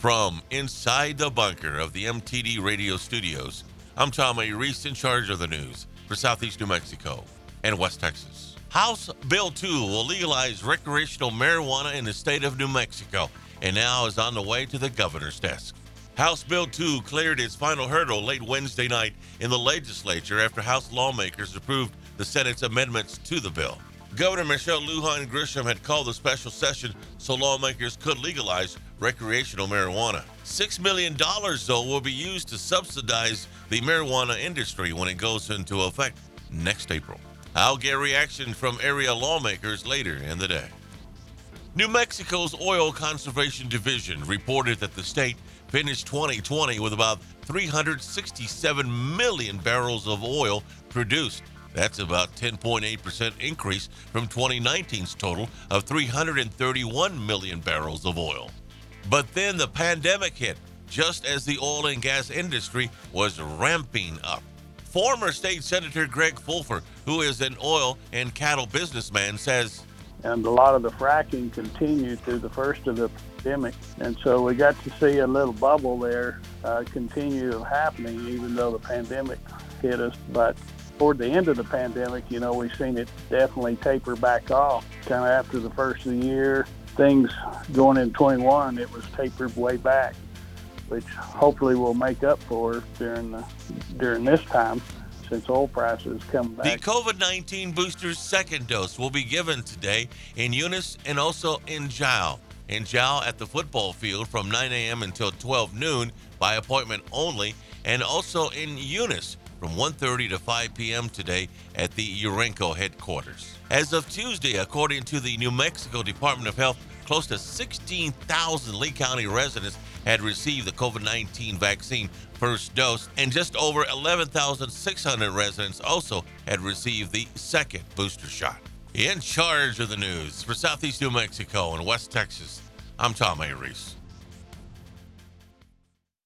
From inside the bunker of the MTD radio studios, I'm Tom A. Reese, in charge of the news for Southeast New Mexico and West Texas. House Bill 2 will legalize recreational marijuana in the state of New Mexico and now is on the way to the governor's desk. House Bill 2 cleared its final hurdle late Wednesday night in the legislature after House lawmakers approved the Senate's amendments to the bill. Governor Michelle Lujan Grisham had called a special session so lawmakers could legalize recreational marijuana. $6 million, though, will be used to subsidize the marijuana industry when it goes into effect next April. I'll get reaction from area lawmakers later in the day. New Mexico's Oil Conservation Division reported that the state finished 2020 with about 367 million barrels of oil produced. That's about 10.8% increase from 2019's total of 331 million barrels of oil. But then the pandemic hit, just as the oil and gas industry was ramping up. Former State Senator Greg Fulfer, who is an oil and cattle businessman, says, and a lot of the fracking continued through the first of the pandemic. And so we got to see a little bubble there continue happening, even though the pandemic hit us. But toward the end of the pandemic, we've seen it definitely taper back off. Kind of after the first of the year, things going in 21, it was tapered way back, which hopefully will make up for during this time, since oil prices come back. The COVID-19 booster's second dose will be given today in Eunice and also in Jowell. In Jowell at the football field from 9 a.m. until 12 noon by appointment only, and also in Eunice from 1:30 to 5 p.m. today at the Urenco headquarters. As of Tuesday, according to the New Mexico Department of Health, close to 16,000 Lee County residents had received the COVID-19 vaccine first dose, and just over 11,600 residents also had received the second booster shot. In charge of the news for Southeast New Mexico and West Texas, I'm Tom A. Reese.